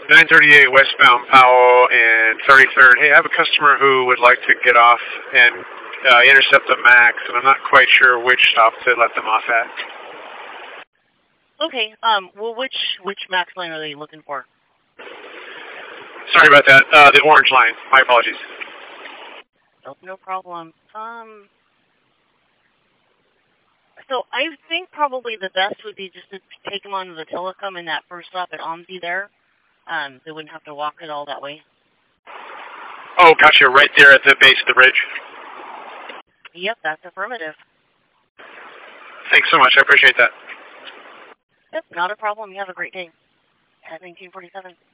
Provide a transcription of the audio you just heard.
938 westbound Powell and 33rd. Hey, I have a customer who would like to get off and intercept the Max, and I'm not quite sure which stop to let them off at. Okay. Well, which Max line are they looking for? Sorry about that. The orange line. My apologies. Oh, no problem. So I think probably the best would be just to take them onto the Telecom in that first stop at OMSI there. They wouldn't have to walk it all that way. Oh, gotcha. Right there at the base of the bridge. Yep, that's affirmative. Thanks so much. I appreciate that. Yep, not a problem. You have a great day. At 1947.